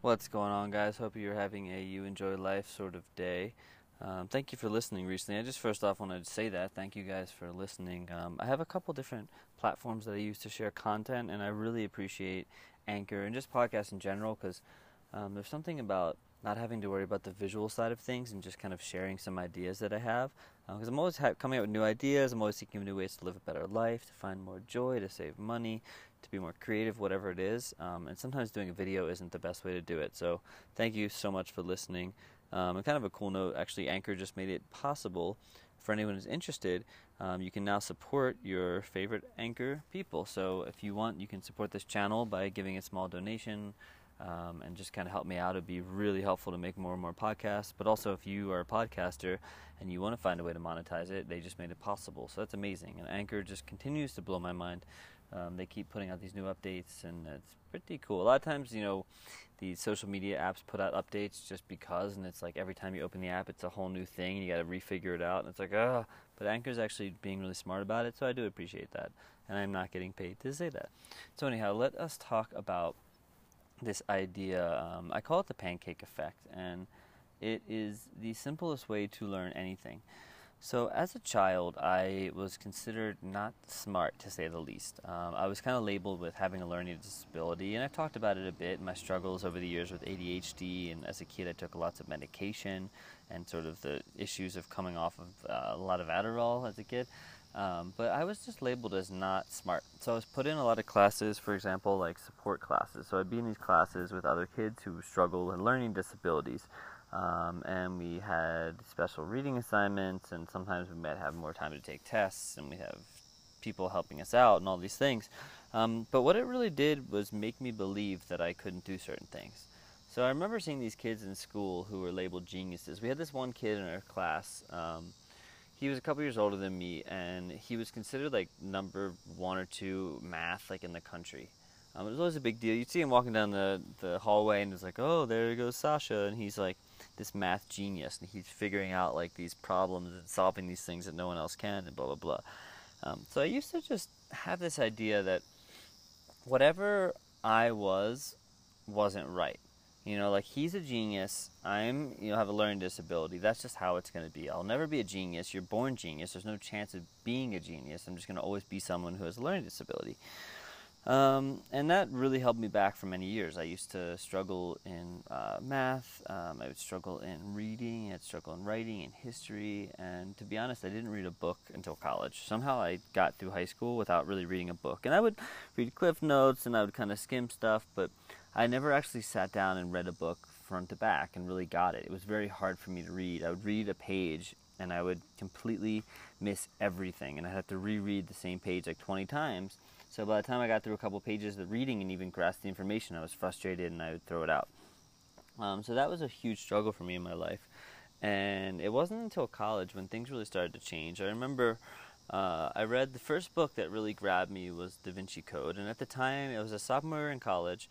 What's going on, guys? Hope you're having a you enjoy life sort of day. Thank you for listening recently. I just first off wanted to say that. Thank you guys for listening. I have a couple different platforms that I use to share content, and I really appreciate Anchor and just podcasts in general because there's something about not having to worry about the visual side of things and just kind of sharing some ideas that I have. Because I'm always coming up with new ideas. I'm always thinking of new ways to live a better life, to find more joy, to save money, to be more creative, whatever it is. And sometimes doing a video isn't the best way to do it. So thank you so much for listening. And kind of a cool note, actually, Anchor just made it possible for anyone who's interested. You can now support your favorite Anchor people. So if you want, you can support this channel by giving a small donation. And just kind of help me out. It'd be really helpful to make more and more podcasts. But also, if you are a podcaster and you want to find a way to monetize it, they just made it possible. So that's amazing. And Anchor just continues to blow my mind. They keep putting out these new updates, and it's pretty cool. A lot of times, these social media apps put out updates just because, and it's like every time you open the app, it's a whole new thing. You got to refigure it out, and it's like, ah. But Anchor's actually being really smart about it, so I do appreciate that. And I'm not getting paid to say that. So anyhow, let us talk about this idea. I call it the pancake effect, and it is the simplest way to learn anything. So as a child, I was considered not smart, to say the least. I was kind of labeled with having a learning disability, and I've talked about it a bit, my struggles over the years with ADHD, and as a kid I took lots of medication, and sort of the issues of coming off of a lot of Adderall as a kid. But I was just labeled as not smart. So I was put in a lot of classes, for example, like support classes. So I'd be in these classes with other kids who struggle with learning disabilities. And we had special reading assignments, and sometimes we might have more time to take tests, and we have people helping us out and all these things. But what it really did was make me believe that I couldn't do certain things. So I remember seeing these kids in school who were labeled geniuses. We had this one kid in our class. He was a couple years older than me, and he was considered like number 1 or 2 math like in the country. It was always a big deal. You'd see him walking down the hallway, and it's like, oh, there goes Sasha, and he's like this math genius, and he's figuring out like these problems and solving these things that no one else can, and blah blah blah. So I used to just have this idea that whatever I wasn't right. Like he's a genius, I'm, have a learning disability. That's just how it's going to be. I'll never be a genius. You're born genius. There's no chance of being a genius. I'm just going to always be someone who has a learning disability. And that really held me back for many years. I used to struggle in math. I would struggle in reading. I'd struggle in writing and history. And to be honest, I didn't read a book until college. Somehow I got through high school without really reading a book. And I would read Cliff Notes, and I would kind of skim stuff, but I never actually sat down and read a book front to back and really got it. It was very hard for me to read. I would read a page, and I would completely miss everything, and I'd have to reread the same page like 20 times. So by the time I got through a couple pages of reading and even grasped the information, I was frustrated and I would throw it out. So that was a huge struggle for me in my life. And it wasn't until college when things really started to change. I remember I read the first book that really grabbed me was Da Vinci Code. And at the time, it was a sophomore in college.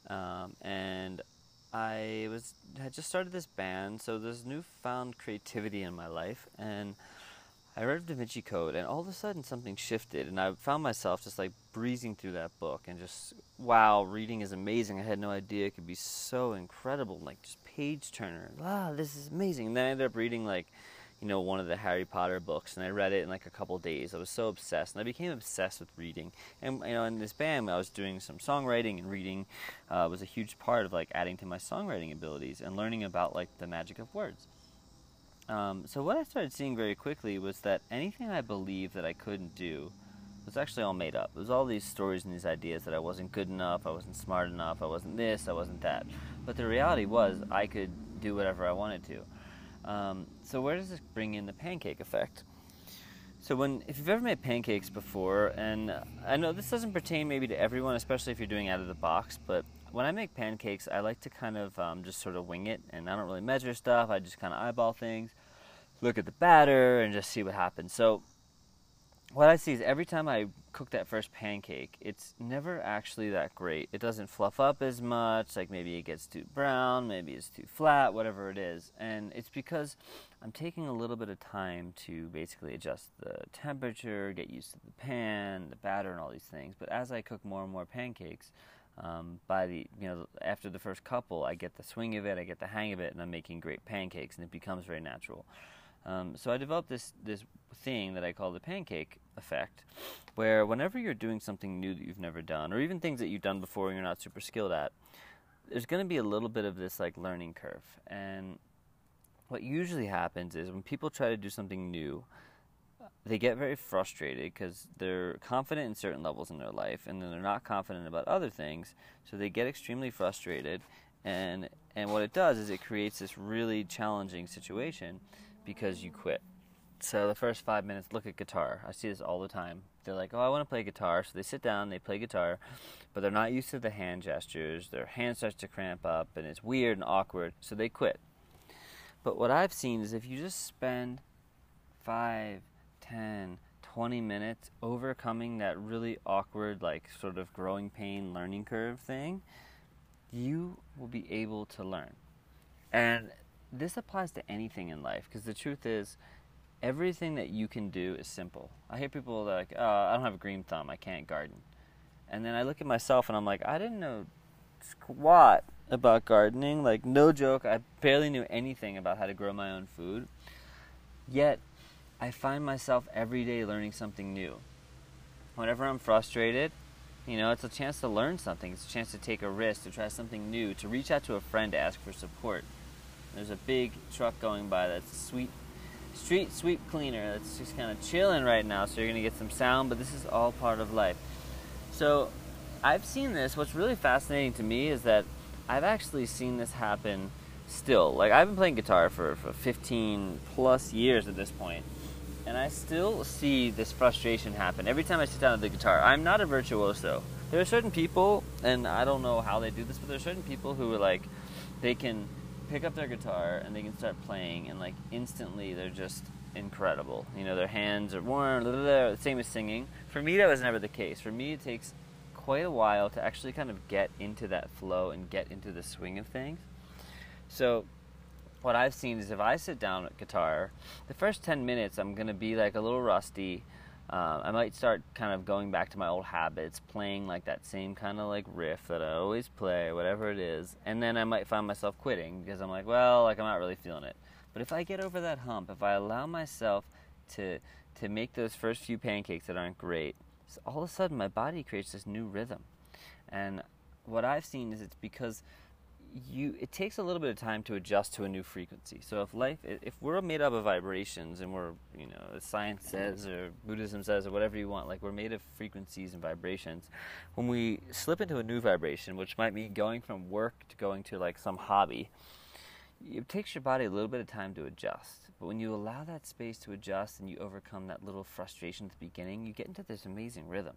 And I had just started this band, so there's newfound creativity in my life. And I read Da Vinci Code, and all of a sudden something shifted, and I found myself just like breezing through that book, and just, wow, reading is amazing. I had no idea it could be so incredible, like just page turner. Wow, this is amazing. And then I ended up reading like, one of the Harry Potter books, and I read it in like a couple days. I was so obsessed, and I became obsessed with reading. And in this band, I was doing some songwriting, and reading was a huge part of like adding to my songwriting abilities and learning about like the magic of words. So what I started seeing very quickly was that anything I believed that I couldn't do was actually all made up. It was all these stories and these ideas that I wasn't good enough, I wasn't smart enough, I wasn't this, I wasn't that. But the reality was I could do whatever I wanted to. So where does this bring in the pancake effect? So if you've ever made pancakes before, and I know this doesn't pertain maybe to everyone, especially if you're doing out of the box, but when I make pancakes, I like to kind of just sort of wing it, and I don't really measure stuff. I just kind of eyeball things, look at the batter, and just see what happens. So what I see is every time I cook that first pancake, it's never actually that great. It doesn't fluff up as much, like maybe it gets too brown, maybe it's too flat, whatever it is. And it's because I'm taking a little bit of time to basically adjust the temperature, get used to the pan, the batter, and all these things. But as I cook more and more pancakes, By the after the first couple, I get the swing of it, I get the hang of it, and I'm making great pancakes, and it becomes very natural. So I developed this thing that I call the pancake effect, where whenever you're doing something new that you've never done, or even things that you've done before and you're not super skilled at, there's going to be a little bit of this like learning curve. And what usually happens is when people try to do something new, they get very frustrated because they're confident in certain levels in their life, and then they're not confident about other things, so they get extremely frustrated, and what it does is it creates this really challenging situation because you quit. So the first 5 minutes, look at guitar. I see this all the time. They're like, oh, I want to play guitar, so they sit down, they play guitar, but they're not used to the hand gestures, their hand starts to cramp up, and it's weird and awkward, so they quit. But what I've seen is if you just spend 5, 10, 20 minutes overcoming that really awkward, like sort of growing pain learning curve thing, you will be able to learn. And this applies to anything in life, because the truth is, everything that you can do is simple. I hear people like, oh, I don't have a green thumb, I can't garden. And then I look at myself and I'm like, I didn't know squat about gardening. Like, no joke, I barely knew anything about how to grow my own food. Yet, I find myself every day learning something new. Whenever I'm frustrated, it's a chance to learn something. It's a chance to take a risk, to try something new, to reach out to a friend to ask for support. There's a big truck going by that's street sweep cleaner that's just kind of chilling right now, so you're going to get some sound, but this is all part of life. So I've seen this. What's really fascinating to me is that I've actually seen this happen still. Like, I've been playing guitar for 15 plus years at this point, and I still see this frustration happen every time I sit down at the guitar. I'm not a virtuoso. There are certain people, and I don't know how they do this, but there are certain people who are like, they can pick up their guitar and they can start playing, and like instantly they're just incredible. Their hands are warm, same as singing. For me, that was never the case. For me, it takes quite a while to actually kind of get into that flow and get into the swing of things. So what I've seen is if I sit down at guitar, the first 10 minutes I'm going to be like a little rusty. I might start kind of going back to my old habits, playing like that same kind of like riff that I always play, whatever it is, and then I might find myself quitting because I'm like, well, like I'm not really feeling it. But if I get over that hump, if I allow myself to make those first few pancakes that aren't great, so all of a sudden my body creates this new rhythm. And what I've seen is it's because it takes a little bit of time to adjust to a new frequency. So if we're made up of vibrations, and we're, as science says or Buddhism says or whatever you want, like we're made of frequencies and vibrations, when we slip into a new vibration, which might be going from work to going to like some hobby, it takes your body a little bit of time to adjust. But when you allow that space to adjust and you overcome that little frustration at the beginning, you get into this amazing rhythm.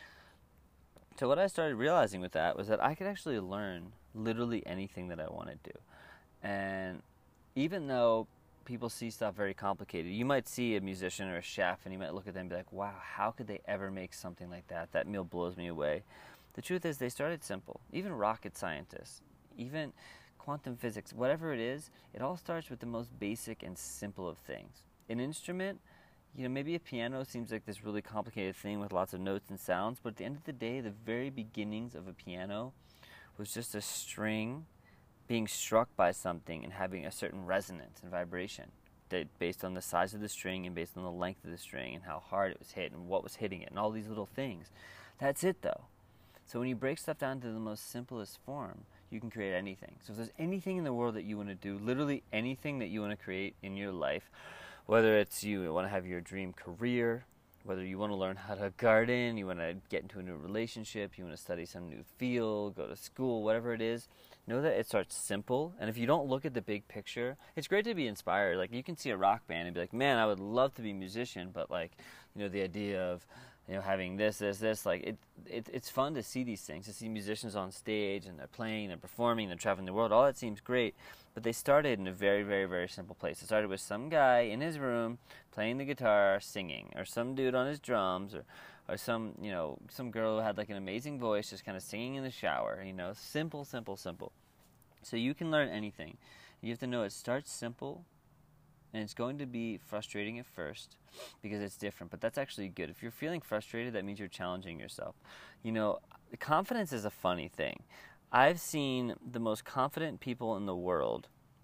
So what I started realizing with that was that I could actually learn literally anything that I want to do. And even though people see stuff very complicated, you might see a musician or a chef and you might look at them and be like, wow, how could they ever make something like that? That meal blows me away. The truth is they started simple. Even rocket scientists, even quantum physics, whatever it is, it all starts with the most basic and simple of things. An instrument, maybe a piano seems like this really complicated thing with lots of notes and sounds, but at the end of the day, the very beginnings of a piano was just a string being struck by something and having a certain resonance and vibration based on the size of the string and based on the length of the string and how hard it was hit and what was hitting it and all these little things. That's it, though. So when you break stuff down to the most simplest form, you can create anything. So if there's anything in the world that you want to do, literally anything that you want to create in your life, whether it's you want to have your dream career, whether you want to learn how to garden, you want to get into a new relationship, you want to study some new field, go to school, whatever it is, know that it starts simple. And if you don't look at the big picture, it's great to be inspired. Like, you can see a rock band and be like, man, I would love to be a musician, but like, the idea of, having this, like, it's fun to see these things, to see musicians on stage and they're playing, they're performing, they're traveling the world. All that seems great, but they started in a very, very, very simple place. It started with some guy in his room playing the guitar, singing, or some dude on his drums, or some girl who had like an amazing voice just kind of singing in the shower. Simple, simple, simple. So you can learn anything. You have to know it starts simple. And it's going to be frustrating at first because it's different, but that's actually good. If you're feeling frustrated, that means you're challenging yourself. confidence is a funny thing. I've seen the most confident people in the world,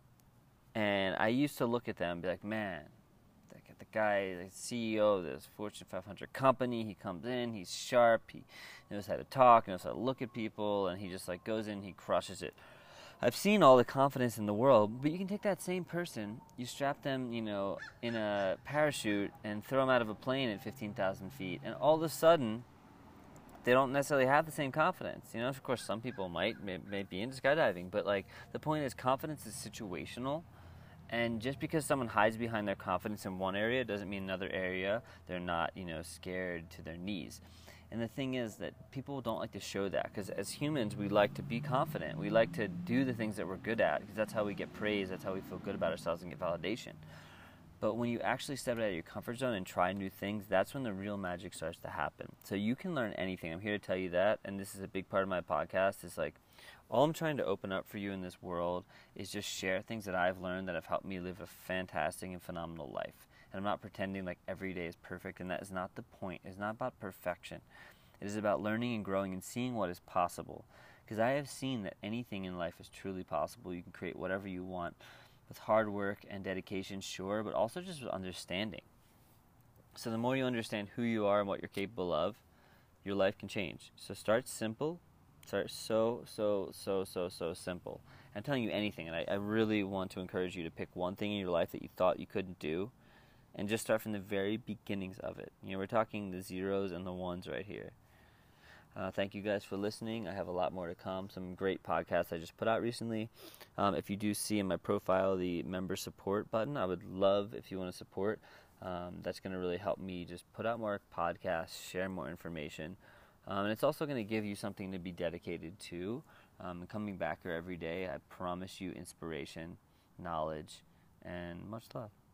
and I used to look at them and be like, man, the guy, the CEO of this Fortune 500 company, he comes in, he's sharp, he knows how to talk, knows how to look at people, and he just like goes in, he crushes it. I've seen all the confidence in the world, but you can take that same person, you strap them, in a parachute and throw them out of a plane at 15,000 feet, and all of a sudden, they don't necessarily have the same confidence. Of course, some people may be into skydiving, but like the point is, confidence is situational. And just because someone hides behind their confidence in one area doesn't mean another area they're not, scared to their knees. And the thing is that people don't like to show that, because as humans, we like to be confident. We like to do the things that we're good at, because that's how we get praise, that's how we feel good about ourselves and get validation. But when you actually step out of your comfort zone and try new things, that's when the real magic starts to happen. So you can learn anything. I'm here to tell you that, and this is a big part of my podcast. Is like, all I'm trying to open up for you in this world is just share things that I've learned that have helped me live a fantastic and phenomenal life. And I'm not pretending like every day is perfect, and that is not the point. It's not about perfection. It is about learning and growing and seeing what is possible. Because I have seen that anything in life is truly possible. You can create whatever you want with hard work and dedication, sure, but also just with understanding. So the more you understand who you are and what you're capable of, your life can change. So start simple. Start so simple. I'm telling you anything, and I really want to encourage you to pick one thing in your life that you thought you couldn't do, and just start from the very beginnings of it. We're talking the zeros and the ones right here. Thank you guys for listening. I have a lot more to come. Some great podcasts I just put out recently. If you do see in my profile the member support button, I would love if you want to support. That's going to really help me just put out more podcasts, share more information. And it's also going to give you something to be dedicated to. Coming back here every day, I promise you inspiration, knowledge, and much love.